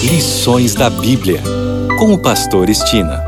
Lições da Bíblia, com o pastor Estina.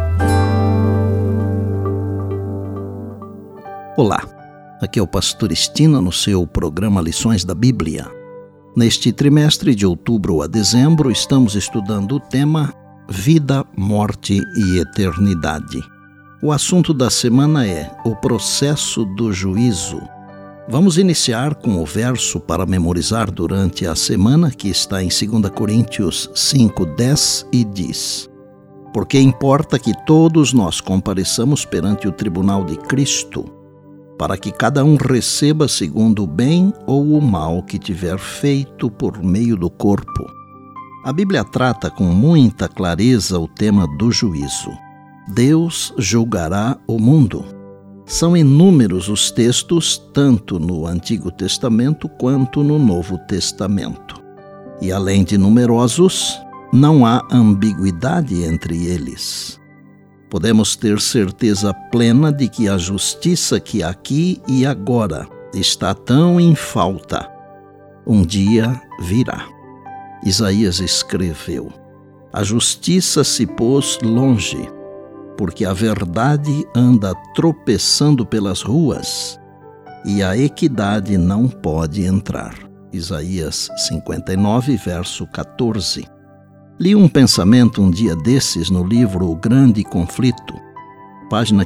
Olá, aqui é o pastor Estina no seu programa Lições da Bíblia. Neste trimestre de outubro a dezembro, estamos estudando o tema Vida, Morte e Eternidade. O assunto da semana é o processo do juízo. Vamos iniciar com o verso para memorizar durante a semana, que está em 2 Coríntios 5:10 e diz: Porque importa que todos nós compareçamos perante o tribunal de Cristo, para que cada um receba segundo o bem ou o mal que tiver feito por meio do corpo. A Bíblia trata com muita clareza o tema do juízo. Deus julgará o mundo. São inúmeros os textos, tanto no Antigo Testamento quanto no Novo Testamento. E além de numerosos, não há ambiguidade entre eles. Podemos ter certeza plena de que a justiça que aqui e agora está tão em falta, um dia virá. Isaías escreveu: A justiça se pôs longe, porque a verdade anda tropeçando pelas ruas e a equidade não pode entrar. Isaías 59, verso 14. Li um pensamento um dia desses no livro O Grande Conflito, página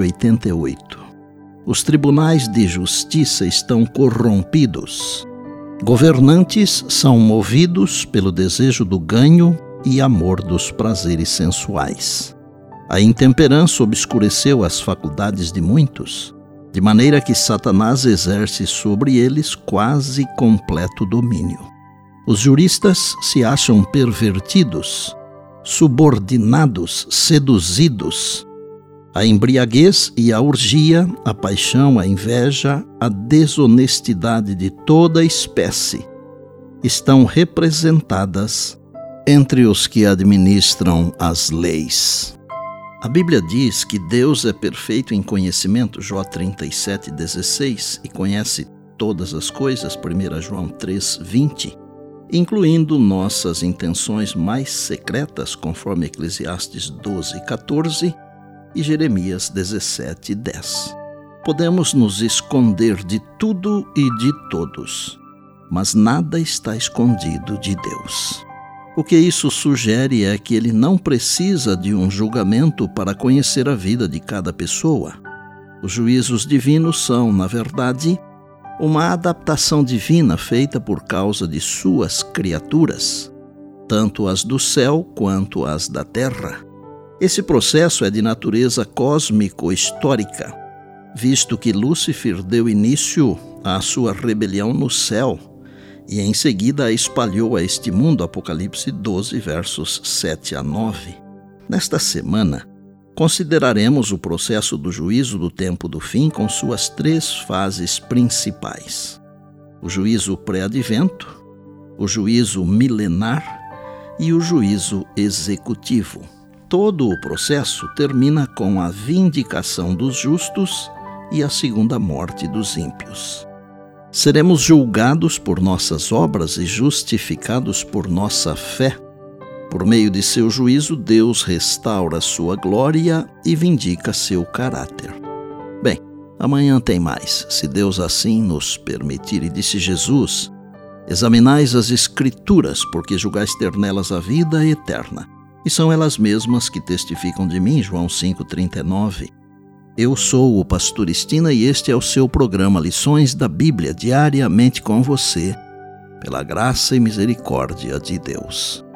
588. Os tribunais de justiça estão corrompidos. Governantes são movidos pelo desejo do ganho e amor dos prazeres sensuais. A intemperança obscureceu as faculdades de muitos, de maneira que Satanás exerce sobre eles quase completo domínio. Os juristas se acham pervertidos, subordinados, seduzidos. A embriaguez e a orgia, a paixão, a inveja, a desonestidade de toda espécie estão representadas entre os que administram as leis. A Bíblia diz que Deus é perfeito em conhecimento, Jó 37:16, e conhece todas as coisas, 1 João 3:20, incluindo nossas intenções mais secretas, conforme Eclesiastes 12:14 e Jeremias 17:10. Podemos nos esconder de tudo e de todos, mas nada está escondido de Deus. O que isso sugere é que ele não precisa de um julgamento para conhecer a vida de cada pessoa. Os juízos divinos são, na verdade, uma adaptação divina feita por causa de suas criaturas, tanto as do céu quanto as da terra. Esse processo é de natureza cósmico-histórica, visto que Lúcifer deu início à sua rebelião no céu, e em seguida a espalhou a este mundo, Apocalipse 12, versos 7 a 9. Nesta semana, consideraremos o processo do juízo do tempo do fim com suas 3 fases principais: o juízo pré-advento, o juízo milenar e o juízo executivo. Todo o processo termina com a vindicação dos justos e a segunda morte dos ímpios. Seremos julgados por nossas obras e justificados por nossa fé. Por meio de seu juízo, Deus restaura sua glória e vindica seu caráter. Bem, amanhã tem mais, se Deus assim nos permitir. E disse Jesus: Examinais as Escrituras, porque julgais ter nelas a vida eterna. E são elas mesmas que testificam de mim, João 5:39. Eu sou o pastor Estina e este é o seu programa Lições da Bíblia, diariamente com você, pela graça e misericórdia de Deus.